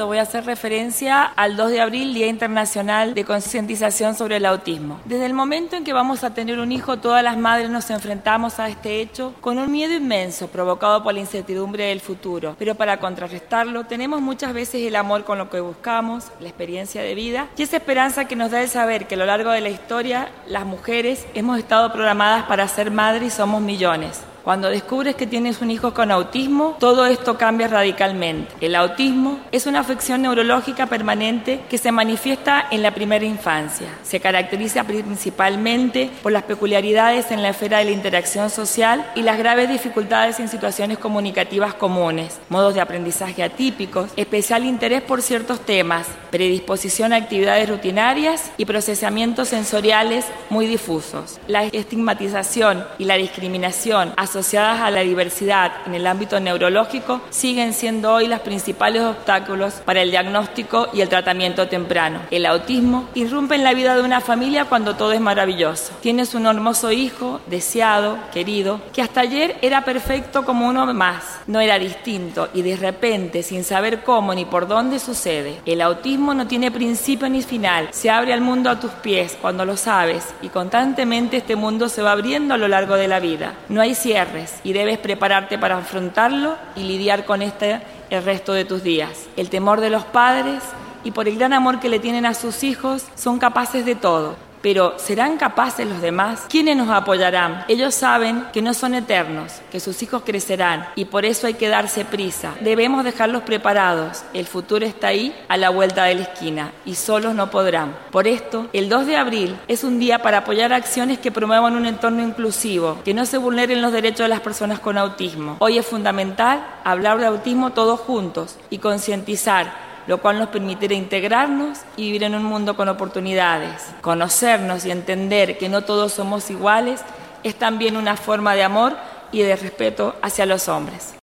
Voy a hacer referencia al 2 de abril, Día Internacional de Concientización sobre el Autismo. Desde el momento en que vamos a tener un hijo, todas las madres nos enfrentamos a este hecho con un miedo inmenso provocado por la incertidumbre del futuro. Pero para contrarrestarlo, tenemos muchas veces el amor con lo que buscamos, la experiencia de vida y esa esperanza que nos da el saber que a lo largo de la historia, las mujeres hemos estado programadas para ser madres y somos millones. Cuando descubres que tienes un hijo con autismo, todo esto cambia radicalmente. El autismo es una afección neurológica permanente que se manifiesta en la primera infancia. Se caracteriza principalmente por las peculiaridades en la esfera de la interacción social y las graves dificultades en situaciones comunicativas comunes, modos de aprendizaje atípicos, especial interés por ciertos temas, predisposición a actividades rutinarias y procesamientos sensoriales muy difusos. La estigmatización y la discriminación asociadas a la diversidad en el ámbito neurológico siguen siendo hoy los principales obstáculos para el diagnóstico y el tratamiento temprano. El autismo irrumpe en la vida de una familia cuando todo es maravilloso. Tienes un hermoso hijo, deseado, querido, que hasta ayer era perfecto como uno más. No era distinto y de repente, sin saber cómo ni por dónde sucede. El autismo no tiene principio ni final. Se abre al mundo a tus pies cuando lo sabes y constantemente este mundo se va abriendo a lo largo de la vida. No hay cierre y debes prepararte para afrontarlo y lidiar con el resto de tus días. El temor de los padres y por el gran amor que le tienen a sus hijos son capaces de todo. Pero ¿serán capaces los demás? ¿Quiénes nos apoyarán? Ellos saben que no son eternos, que sus hijos crecerán y por eso hay que darse prisa. Debemos dejarlos preparados. El futuro está ahí, a la vuelta de la esquina, y solos no podrán. Por esto, el 2 de abril es un día para apoyar acciones que promuevan un entorno inclusivo, que no se vulneren los derechos de las personas con autismo. Hoy es fundamental hablar de autismo todos juntos y concientizar, lo cual nos permitirá integrarnos y vivir en un mundo con oportunidades. Conocernos y entender que no todos somos iguales es también una forma de amor y de respeto hacia los hombres.